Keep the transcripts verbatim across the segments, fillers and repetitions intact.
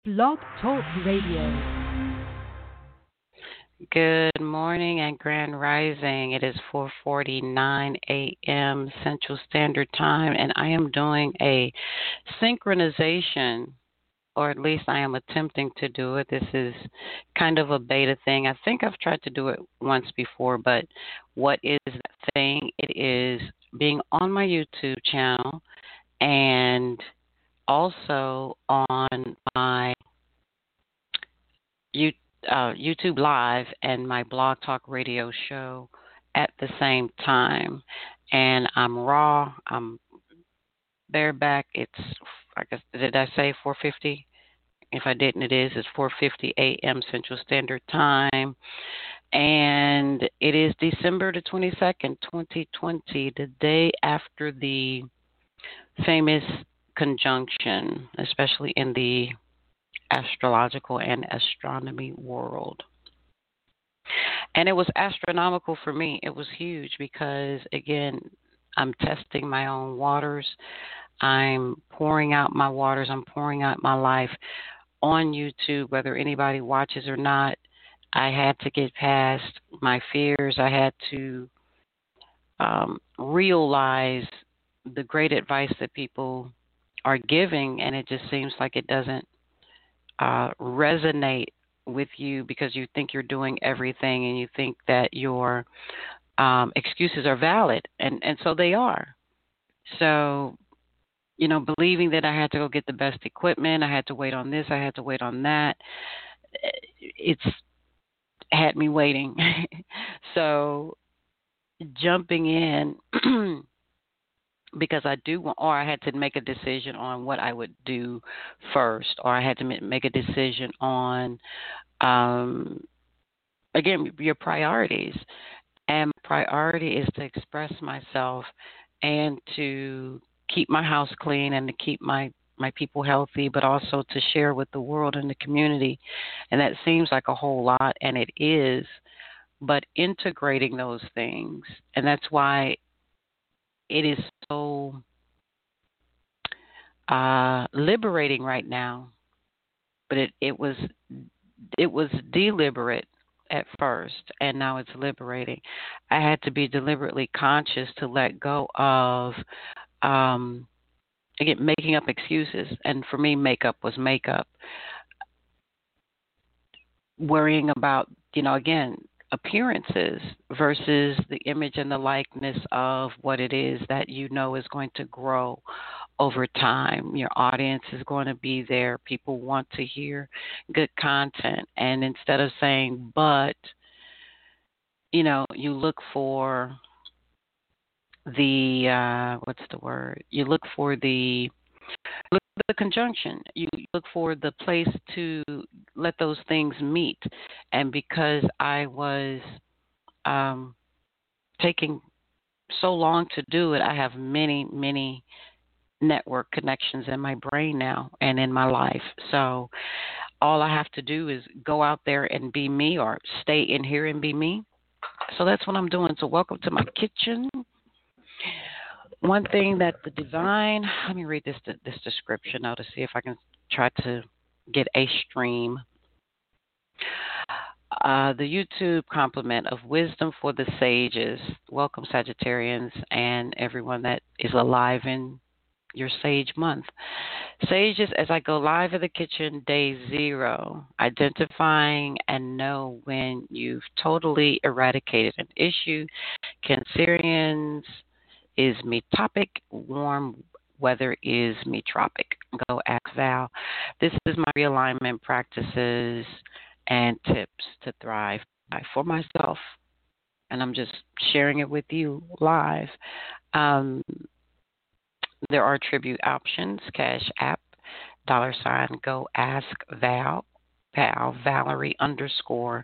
Blog Talk Radio. Good morning and grand rising. It is four forty-nine a.m. Central Standard Time, and I am doing a synchronization, or at least I am attempting to do it. This is kind of a beta thing. I think I've tried to do it once before, but what is that thing? It is being on my YouTube channel and also on my YouTube uh, YouTube Live and my Blog Talk Radio show at the same time. And I'm raw. I'm bareback. It's, I guess, did I say four fifty? If I didn't, it is. It's four fifty a.m. Central Standard Time. And it is December the twenty-second, twenty twenty, the day after the famous conjunction, especially in the astrological and astronomy world. And it was astronomical for me. It was huge because, again, I'm testing my own waters. I'm pouring out my waters. I'm pouring out my life on YouTube, whether anybody watches or not. I had to get past my fears. I had to um, realize the great advice that people are giving, and it just seems like it doesn't uh, resonate with you because you think you're doing everything and you think that your um, excuses are valid, and, and so they are. So, you know, believing that I had to go get the best equipment, I had to wait on this, I had to wait on that, it's had me waiting. So jumping in because I do want, or I had to make a decision on what I would do first, or I had to make a decision on, um, again, your priorities. And my priority is to express myself and to keep my house clean and to keep my, my people healthy, but also to share with the world and the community. And that seems like a whole lot, and it is, but integrating those things. And that's why it is so uh, liberating right now. But it, it was it was deliberate at first, and now it's liberating. I had to be deliberately conscious to let go of, um, again, making up excuses. And for me, makeup was makeup. Worrying about, you know, again, appearances versus the image and the likeness of what it is that you know is going to grow over time. Your audience is going to be there. People want to hear good content. And instead of saying, but, you know, you look for the, uh, what's the word? You look for the, look for the conjunction. You look for the place to let those things meet. And because I was um, taking so long to do it, I have many, many network connections in my brain now and in my life. So all I have to do is go out there and be me, or stay in here and be me. So that's what I'm doing. So welcome to my kitchen. One thing that the divine, let me read this this description now to see if I can try to get a stream. Uh, the YouTube compliment of wisdom for the sages. Welcome, Sagittarians, and everyone that is alive in your Sage month. Sages, as I go live in the kitchen, day zero, identifying and know when you've totally eradicated an issue. Cancerians, is me topic, warm weather is me tropic. Go ask Val. This is my realignment practices and tips to thrive for myself, and I'm just sharing it with you live. Um, there are tribute options, Cash App, dollar sign, go ask Val, Val, Valerie underscore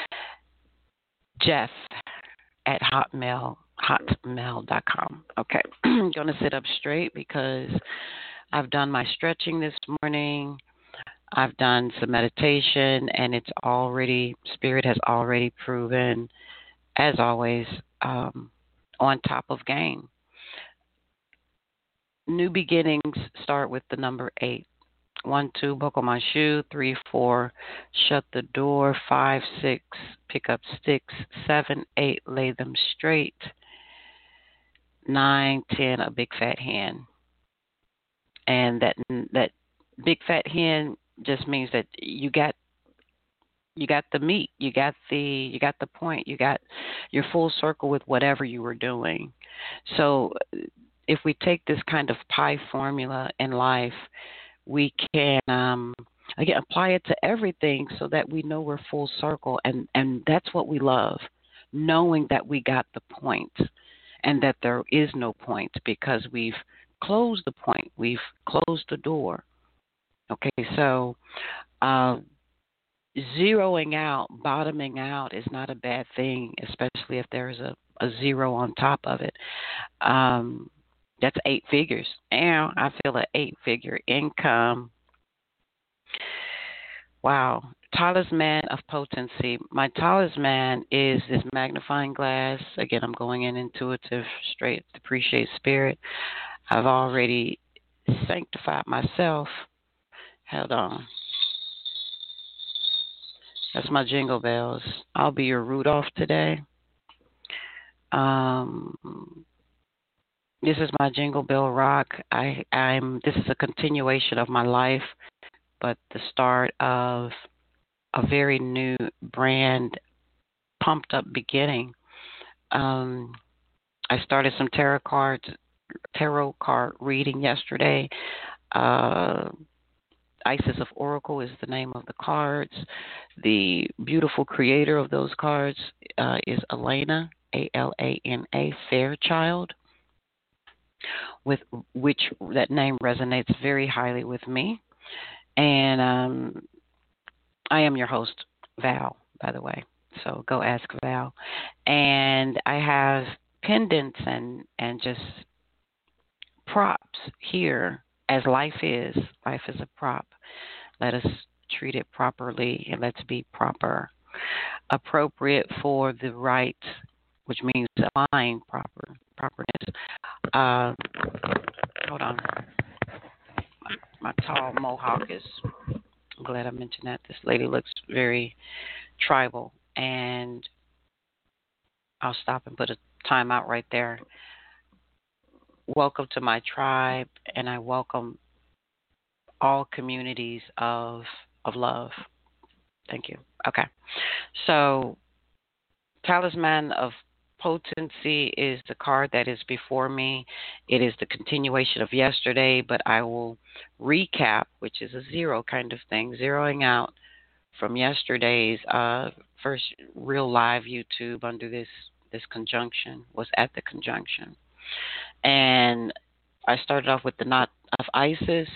Jeff at Hotmail, hotmail dot com. Okay, I'm going to sit up straight because I've done my stretching this morning. I've done some meditation, and it's already, Spirit has already proven, as always, um, on top of game. New beginnings start with the number eight. One, two, buckle my shoe. Three, four, shut the door. Five, six, pick up sticks. Seven, eight, lay them straight. Nine, ten, a big fat hen. And that that big fat hen just means that you got you got the meat, you got the you got the point, you got your full circle with whatever you were doing. So if we take this kind of pie formula in life, we can um, again apply it to everything so that we know we're full circle, and and that's what we love, knowing that we got the point and that there is no point because we've closed the point, we've closed the door. Okay, so uh, zeroing out, bottoming out is not a bad thing, especially if there's a, a zero on top of it. Um, that's eight figures. And I feel an eight-figure income. Wow. Talisman of potency. My talisman is this magnifying glass. Again, I'm going in intuitive, straight, appreciate spirit. I've already sanctified myself. Hold on. That's my jingle bells. I'll be your Rudolph today. Um, this is my Jingle Bell Rock. I, I'm. This is a continuation of my life, but the start of a very new, brand, pumped up beginning. Um, I started some tarot cards, tarot card reading yesterday. Uh, Isis of Oracle is the name of the cards. The beautiful creator of those cards uh, is Elena, A L A N A, Fairchild, with which that name resonates very highly with me. And um, I am your host, Val, by the way. So go ask Val. And I have pendants and, and just props here, as life is. Life is a prop. Let us treat it properly, and let's be proper, appropriate for the right, which means align, proper, properness. Uh, hold on. My, my tall mohawk is, I'm glad I mentioned that. This lady looks very tribal, and I'll stop and put a timeout right there. Welcome to my tribe, and I welcome all communities of of love. Thank you. Okay. So, Talisman of Potency is the card that is before me. It is the continuation of yesterday, but I will recap, which is a zero kind of thing, zeroing out from yesterday's uh, first real live YouTube under this, this conjunction, was at the conjunction. And I started off with the knot of Isis.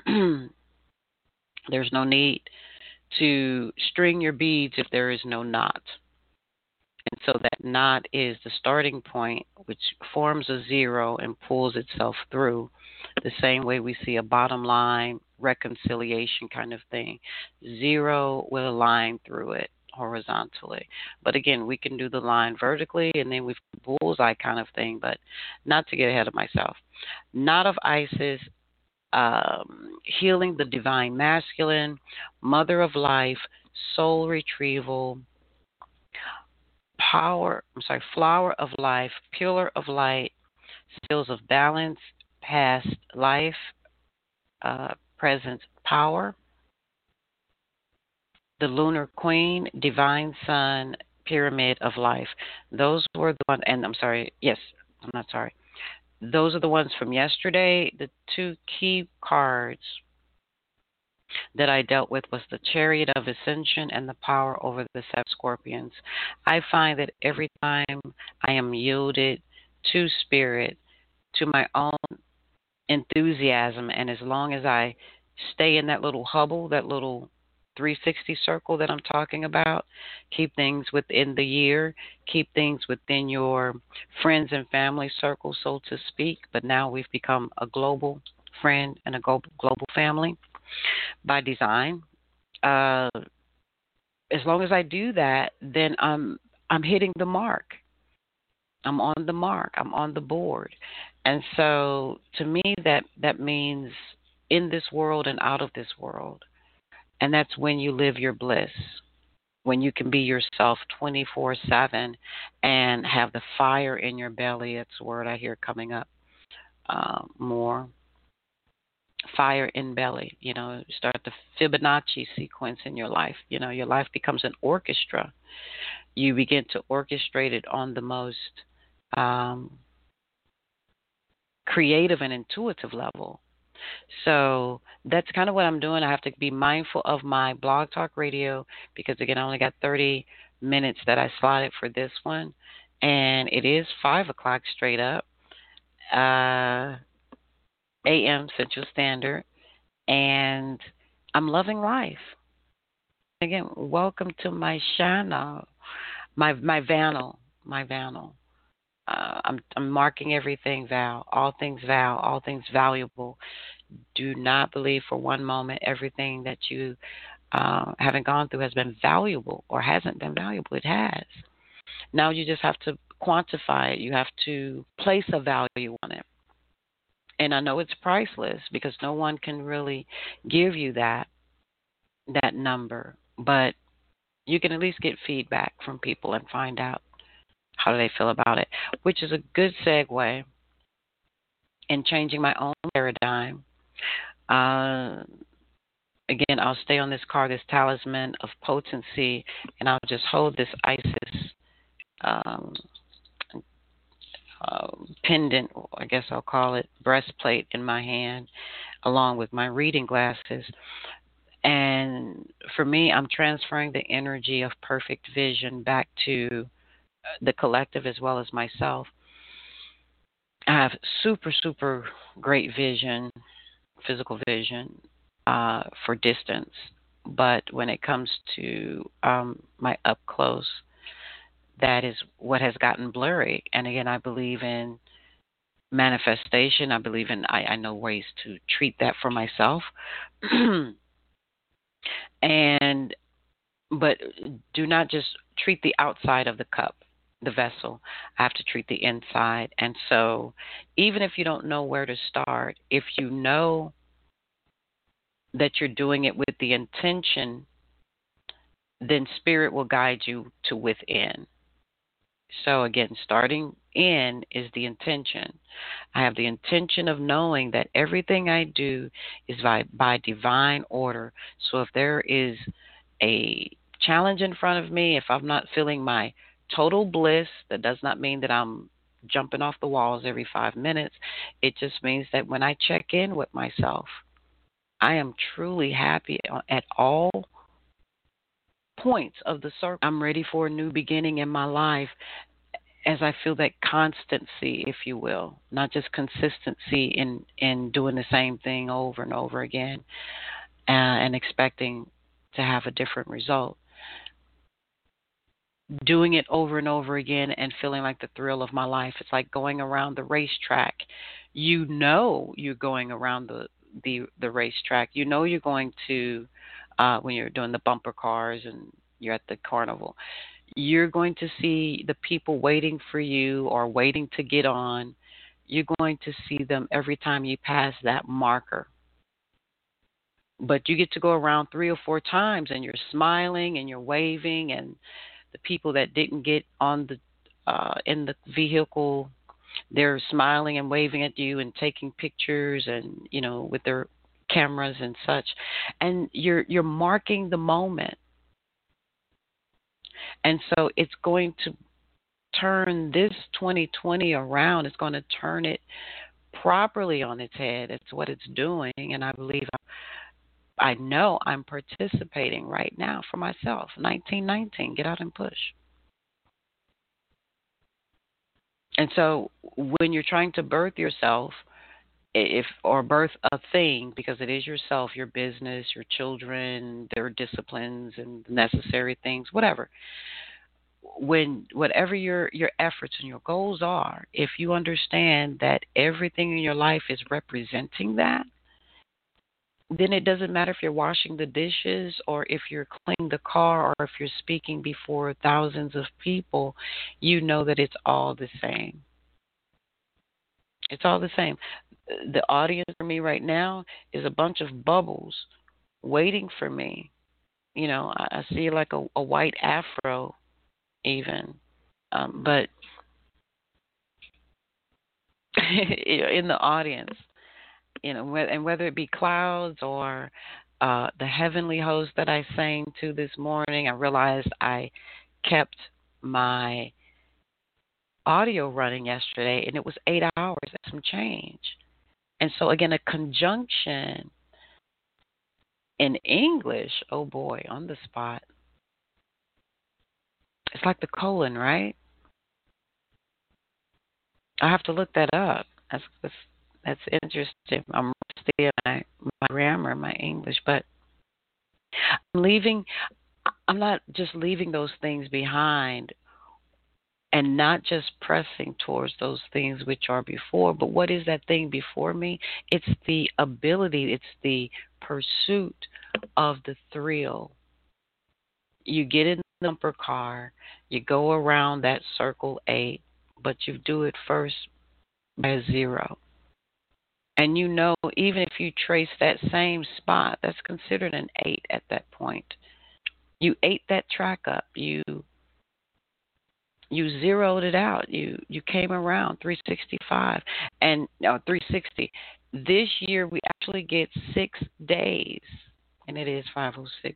There's no need to string your beads if there is no knot. And so that knot is the starting point, which forms a zero and pulls itself through, the same way we see a bottom line reconciliation kind of thing. Zero with a line through it horizontally. But again, we can do the line vertically, and then we've bullseye kind of thing, but not to get ahead of myself. Knot of Isis, um, healing the divine masculine, mother of life, soul retrieval, power, I'm sorry, flower of life, pillar of light, skills of balance, past life, uh, present power, the lunar queen, divine sun, pyramid of life. Those were the ones, and I'm sorry, yes, I'm not sorry. Those are the ones from yesterday. The two key cards that I dealt with was the Chariot of Ascension and the power over the seven scorpions. I find that every time I am yielded to spirit, to my own enthusiasm, and as long as I stay in that little Hubble, that little three sixty circle that I'm talking about, keep things within the year, keep things within your friends and family circle, so to speak. But now we've become a global friend and a global family by design. Uh, as long as I do that, then I'm I'm hitting the mark. I'm on the mark. I'm on the board. And so to me, that, that means in this world and out of this world. And that's when you live your bliss, when you can be yourself twenty-four seven and have the fire in your belly. That's a word I hear coming up uh, more. Fire in belly. You know, start the Fibonacci sequence in your life. You know, your life becomes an orchestra. You begin to orchestrate it on the most um, creative and intuitive level. So that's kind of what I'm doing. I have to be mindful of my blog talk radio because, again, I only got thirty minutes that I slotted for this one. And it is five o'clock straight up, uh, A M Central Standard. And I'm loving life. Again, welcome to my channel, my my Vanel, my Vanel. Uh, I'm I'm marking everything Val, all things Val, all things valuable. Do not believe for one moment everything that you uh, haven't gone through has been valuable or hasn't been valuable. It has. Now you just have to quantify it. You have to place a value on it. And I know it's priceless because no one can really give you that that number, but you can at least get feedback from people and find out how do they feel about it, which is a good segue in changing my own paradigm. Uh, again, I'll stay on this card, this talisman of potency, and I'll just hold this Isis um, uh, pendant, I guess I'll call it, breastplate in my hand, along with my reading glasses. And for me, I'm transferring the energy of perfect vision back to the collective as well as myself. I have super, super great vision, physical vision uh, for distance. But when it comes to um, my up close, that is what has gotten blurry. And again, I believe in manifestation. I believe in, I, I know ways to treat that for myself. and, but do not just treat the outside of the cup, the vessel. I have to treat the inside. And so even if you don't know where to start, if you know that you're doing it with the intention, then spirit will guide you to within. So again, starting in is the intention. I have the intention of knowing that everything I do is by, by divine order. So if there is a challenge in front of me, if I'm not feeling my total bliss, that does not mean that I'm jumping off the walls every five minutes. It just means that when I check in with myself, I am truly happy at all points of the circle. I'm ready for a new beginning in my life as I feel that constancy, if you will, not just consistency in, in doing the same thing over and over again uh, and expecting to have a different result. Doing it over and over again and feeling like the thrill of my life. It's like going around the racetrack. You know you're going around the the, the racetrack. You know you're going to, uh, when you're doing the bumper cars and you're at the carnival, you're going to see the people waiting for you or waiting to get on. You're going to see them every time you pass that marker. But you get to go around three or four times and you're smiling and you're waving, and the people that didn't get on the uh, in the vehicle, they're smiling and waving at you and taking pictures and, you know, with their cameras and such. And you're you're marking the moment. And so it's going to turn this twenty twenty around. It's going to turn it properly on its head. It's what it's doing. And I believe, I know I'm participating right now for myself. nineteen nineteen, get out and push. And so when you're trying to birth yourself, if or birth a thing, because it is yourself, your business, your children, their disciplines and necessary things, whatever. When whatever your your efforts and your goals are, if you understand that everything in your life is representing that, then it doesn't matter if you're washing the dishes or if you're cleaning the car or if you're speaking before thousands of people. You know that it's all the same. It's all the same. The audience for me right now is a bunch of bubbles waiting for me. You know, I, I see like a, a white afro even, um, but in the audience, you know, and whether it be clouds or uh, the heavenly host that I sang to this morning, I realized I kept my audio running yesterday, and it was eight hours and some change. And so, again, a conjunction in English, oh boy, on the spot. It's like the colon, right? I have to look that up. That's that's, that's interesting. I'm rusty in my, my grammar, my English, but I'm leaving. I'm not just leaving those things behind and not just pressing towards those things which are before, but what is that thing before me? It's the ability, it's the pursuit of the thrill. You get in the bumper car, you go around that circle eight, but you do it first by a zero. And you know, even if you trace that same spot, that's considered an eight at that point. You ate that track up. You you zeroed it out. You you came around three sixty-five and no three sixty. This year we actually get six days, and it is five oh six.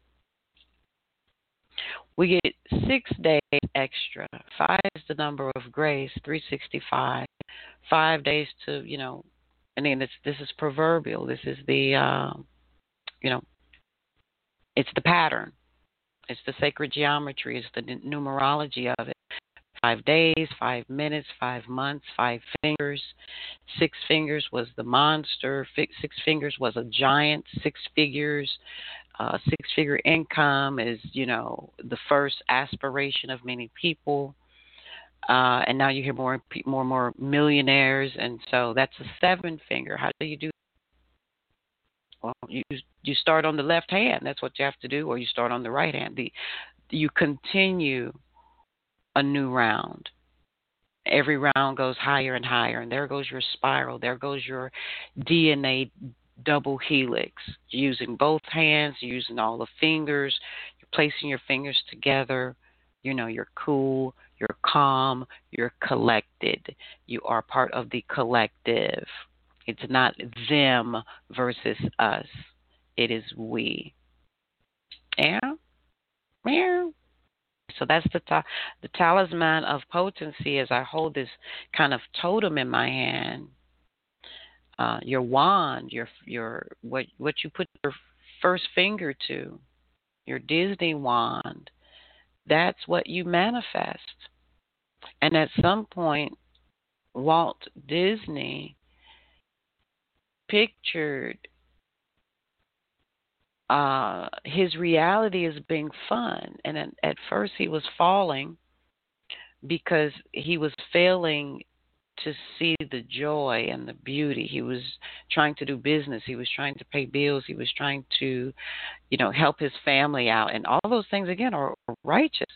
We get six days extra. Five is the number of grace. three sixty-five. Five days to you know. I mean, this this is proverbial. This is the uh, you know, it's the pattern. It's the sacred geometry. It's the numerology of it. Five days, five minutes, five months, five fingers. Six fingers was the monster. Six fingers was a giant. Six figures, uh, six-figure income is, you know, the first aspiration of many people. Uh, and now you hear more, more and more millionaires, and so that's a seven finger. How do you do? Well, you you start on the left hand. That's what you have to do, or you start on the right hand. The you continue a new round. Every round goes higher and higher, and there goes your spiral. There goes your D N A double helix. You're using both hands, you're using all the fingers. You're placing your fingers together. You know, you're cool, you're calm, you're collected. You are part of the collective. It's not them versus us. It is we. Yeah? Yeah. So that's the ta- the talisman of potency as I hold this kind of totem in my hand. Uh, your wand, your your what what you put your first finger to, your Disney wand. That's what you manifest. And at some point, Walt Disney pictured uh, his reality as being fun. And at, at first, he was falling because he was failing to see the joy and the beauty. He was trying to do business. He was trying to pay bills. He was trying to, you know, help his family out. And all those things, again, are righteous.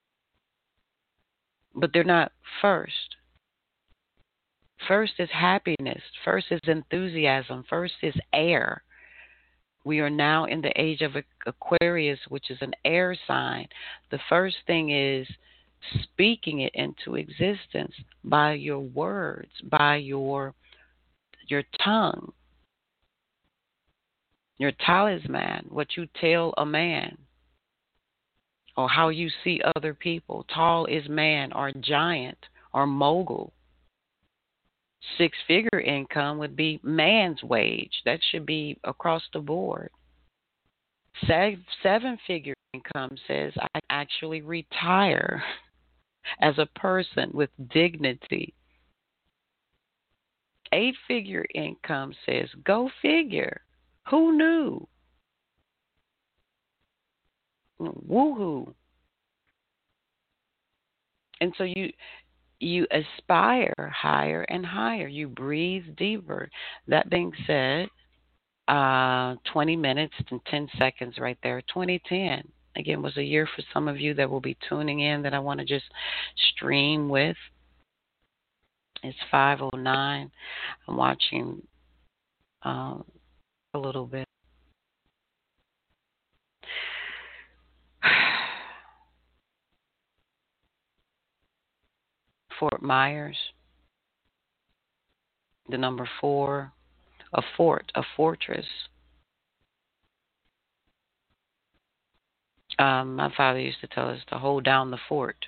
But they're not first. First is happiness. First is enthusiasm. First is air. We are now in the age of Aquarius, which is an air sign. The first thing is speaking it into existence by your words, by your your tongue, your talisman, what you tell a man, or how you see other people. Tall is man, or giant, or mogul. Six-figure income would be man's wage. That should be across the board. Seven-figure income says I actually retire as a person with dignity. Eight-figure income says go figure. Who knew? Woohoo. And so you you aspire higher and higher. You breathe deeper. That being said, uh, twenty minutes and ten seconds right there. twenty ten, again, was a year for some of you that will be tuning in that I want to just stream with. It's five oh nine. I'm watching um, a little bit. Fort Myers, the number four, a fort, a fortress. Um, my father used to tell us to hold down the fort.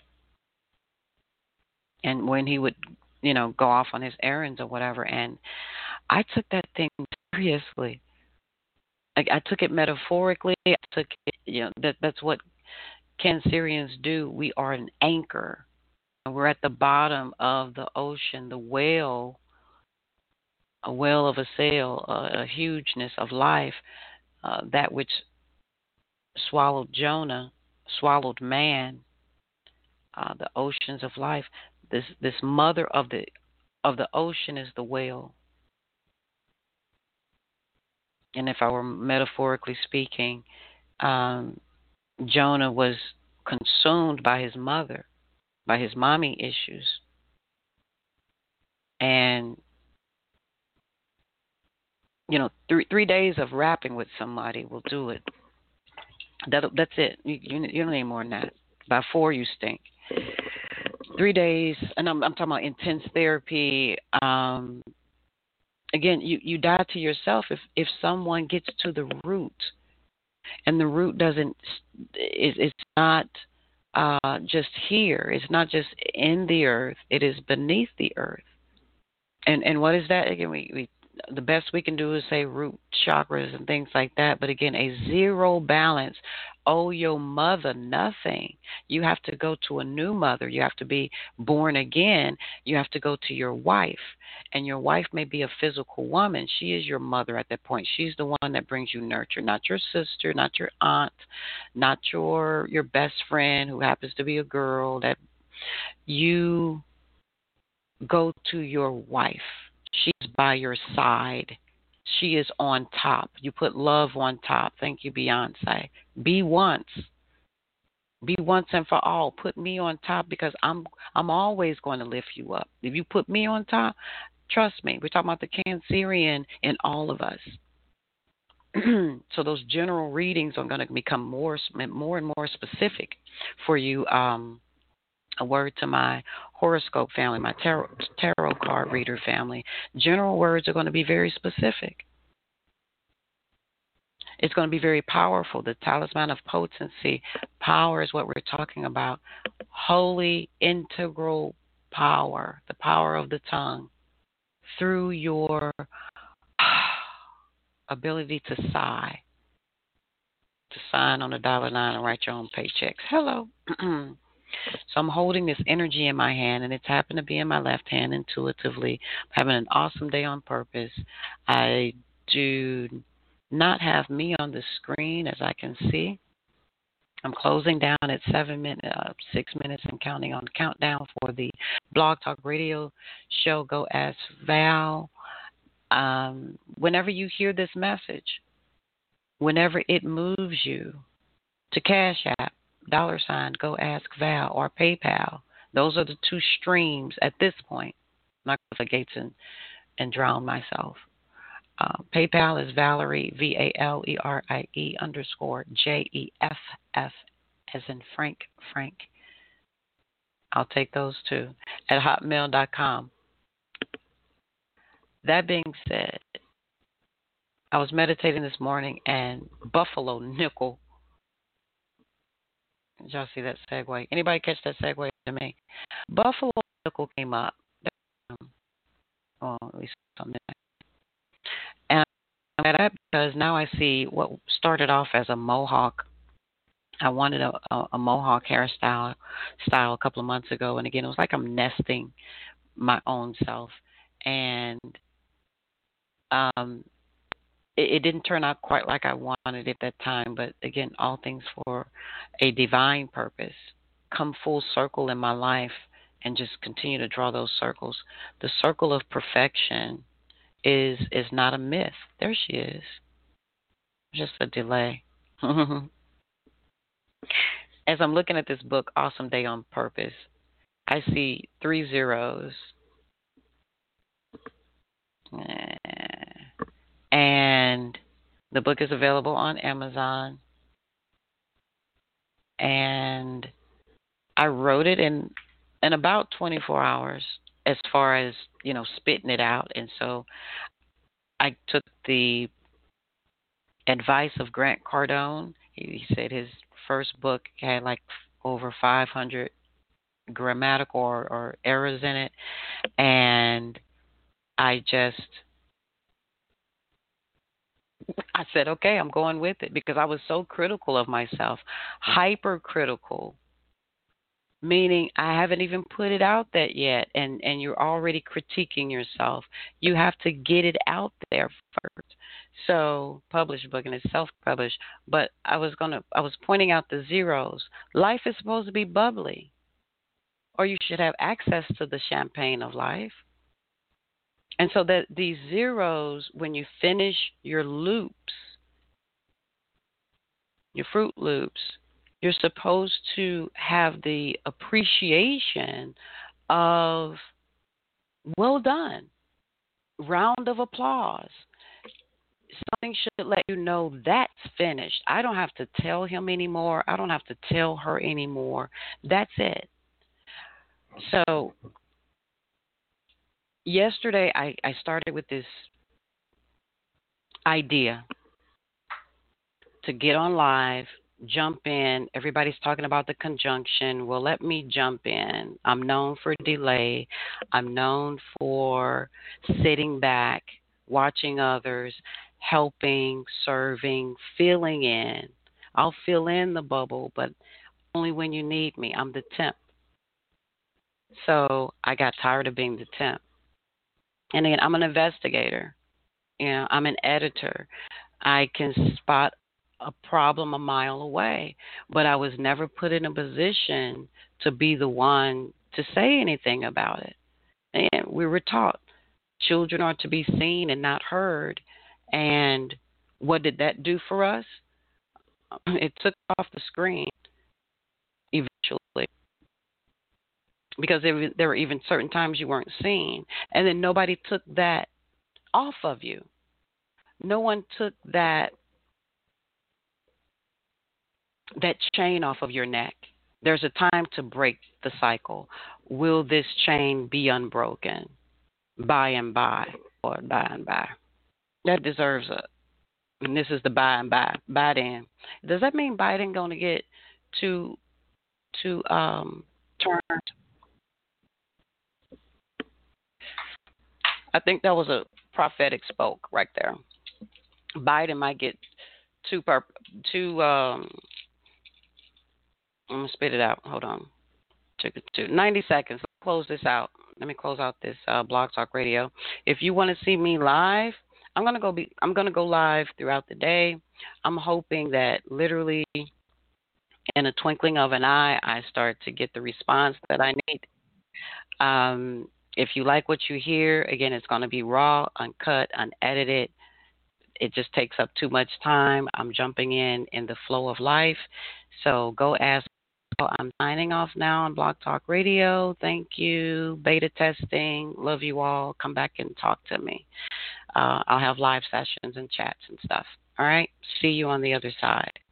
And when he would, you know, go off on his errands or whatever, and I took that thing seriously. I, I took it metaphorically. I took it, you know, that that's what Cancerians do. We are an anchor. We're at the bottom of the ocean, the whale, a whale of a sail, a, a hugeness of life, uh, that which swallowed Jonah, swallowed man, uh, the oceans of life. This this mother of the of the ocean is the whale. And if I were metaphorically speaking, um, Jonah was consumed by his mother, by his mommy issues, and you know, three three days of rapping with somebody will do it. That that's it. You, you you don't need more than that. By four, you stink. Three days, and I'm I'm talking about intense therapy. Um, again, you you die to yourself if if someone gets to the root, and the root doesn't. It, it's not uh, just here. It's not just in the earth. It is beneath the earth. And and what is that again? We we the best we can do is say root chakras and things like that. But again, a zero balance. Owe your mother nothing. You have to go to a new mother. You have to be born again. You have to go to your wife. And your wife may be a physical woman. She is your mother at that point. She's the one that brings you nurture, not your sister, not your aunt, not your your best friend who happens to be a girl. That you go to your wife. She's by your side. She is on top. You put love on top. Thank you, Beyonce. Be once. Be once and for all. Put me on top because I'm I'm always going to lift you up. If you put me on top, trust me. We're talking about the Cancerian in all of us. So those general readings are going to become more more and more specific for you. Um, a word to my horoscope family, my tarot, tarot card reader family. General words are going to be very specific. It's going to be very powerful. The talisman of potency, power is what we're talking about. Holy integral power, the power of the tongue, through your ability to sigh, to sign on a dollar line and write your own paychecks. Hello. So I'm holding this energy in my hand, and it's happened to be in my left hand intuitively. I'm having an awesome day on purpose. I do not have me on the screen as I can see. I'm closing down at seven minutes, uh, six minutes, and counting on the countdown for the Blog Talk Radio show. Go Ask Val. Um, whenever you hear this message, whenever it moves you to Cash App, dollar sign, Go Ask Val, or PayPal. Those are the two streams at this point. I'm not going to the gates and, and drown myself. Uh, PayPal is Valerie, V A L E R I E underscore J E F F as in Frank, Frank. I'll take those two at hotmail dot com. That being said, I was meditating this morning and Buffalo Nickel. Did y'all see that segue? Anybody catch that segue to me? Buffalo Nickel came up. Well, at least something. And I'm glad that because now I see what started off as a mohawk. I wanted a, a, a mohawk hairstyle style a couple of months ago, and again, it was like I'm nesting my own self, and um, it, it didn't turn out quite like I wanted it at that time. But again, all things for a divine purpose. Come full circle in my life, and just continue to draw those circles. The circle of perfection is is not a myth. There she is. Just a delay. As I'm looking at this book, Awesome Day on Purpose, I see three zeros. The book is available on Amazon, and I wrote it in in about twenty-four hours as far as, you know, spitting it out. And so I took the advice of Grant Cardone. He, he said his first book had like over five hundred grammatical or, or errors in it. And I just, I said, okay, I'm going with it because I was so critical of myself, hypercritical, meaning I haven't even put it out there yet, and and you're already critiquing yourself. You have to get it out there first. So published book and it's self-published, but I was gonna I was pointing out the zeros. Life is supposed to be bubbly, or you should have access to the champagne of life. And so that these zeros, when you finish your loops, your Fruit Loops, you're supposed to have the appreciation of well done, round of applause. Something should let you know that's finished. I don't have to tell him anymore. I don't have to tell her anymore. That's it. So yesterday I, I started with this idea to get on live, jump in. Everybody's talking about the conjunction. Well, let me jump in. I'm known for delay. I'm known for sitting back, watching others, helping, serving, filling in. I'll fill in the bubble, but only when you need me. I'm the temp. So I got tired of being the temp. And then I'm an investigator. You know, I'm an editor. I can spot a problem a mile away, but I was never put in a position to be the one to say anything about it. And we were taught children are to be seen and not heard. And what did that do for us? It took off the screen eventually because there, there were even certain times you weren't seen. And then nobody took that off of you. No one took that that chain off of your neck. There's a time to break the cycle. Will this chain be unbroken by and by or by and by? That deserves a, and this is the by and by. Biden. Does that mean Biden going to get too, too um, turned? I think that was a prophetic spoke right there. Biden might get too, too, um, I'm going to spit it out. Hold on. Took it to ninety seconds. Let's close this out. Let me close out this uh, Blog Talk Radio. If you want to see me live, I'm gonna go be. I'm gonna go live throughout the day. I'm hoping that literally, in a twinkling of an eye, I start to get the response that I need. Um, if you like what you hear, again, it's going to be raw, uncut, unedited. It just takes up too much time. I'm jumping in in the flow of life. So go ask. I'm signing off now on Blog Talk Radio. Thank you. Beta testing. Love you all. Come back and talk to me. Uh, I'll have live sessions and chats and stuff. All right. See you on the other side.